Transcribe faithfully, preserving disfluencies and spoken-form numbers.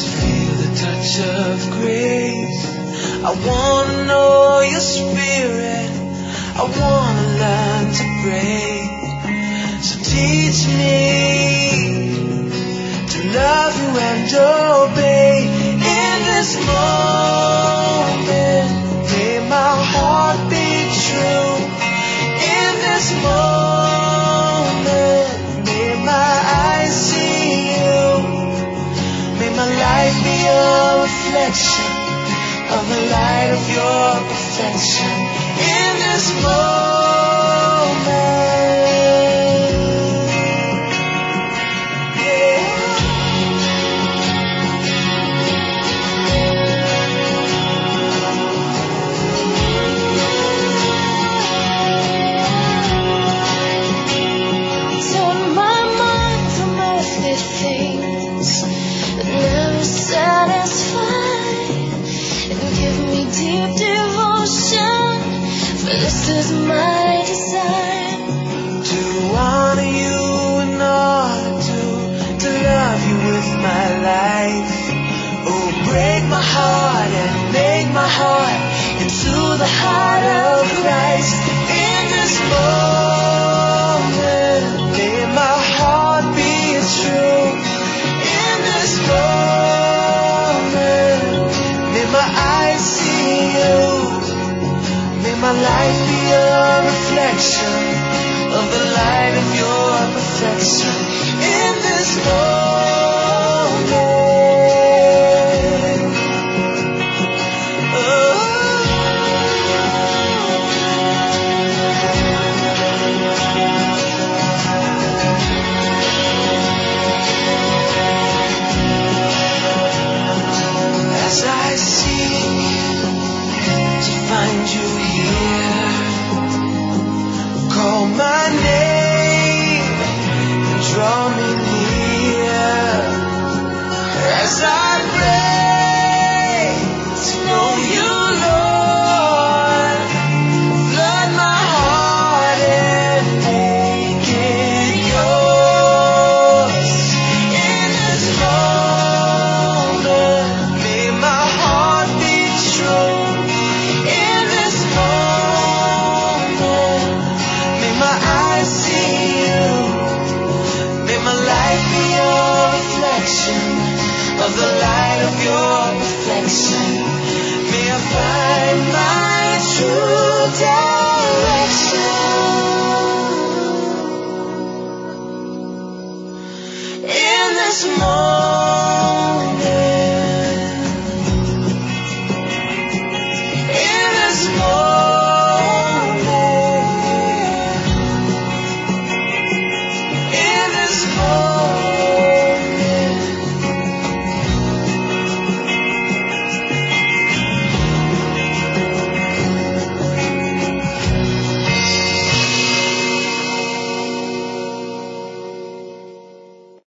to feel the touch of grace. I wanna know your spirit. I wanna learn to pray. So teach me to love you and obey. In this moment, may my heart be true. In this moment, may my eyes see you. May my life be a reflection of the light of your perfection. In this moment, yeah. Turn my mind from earthly things that never satisfy, and give me deep devotion, for this is my desire. To honor you in order to, to love you with my life. Oh, break my heart and make my heart into the heart of Christ. In this moment, may my heart be true. In this moment, may my eyes see you. May my life be a reflection of the light of your perfection. In this moment, oh. As I seek to find you here, call my name and draw me near. As I pray to know you, Lord, flood my heart and make it yours. In this moment, may my heart be true. In this moment, may my eyes see you. May my life be a reflection of the light of your perfection. May I find my true direction.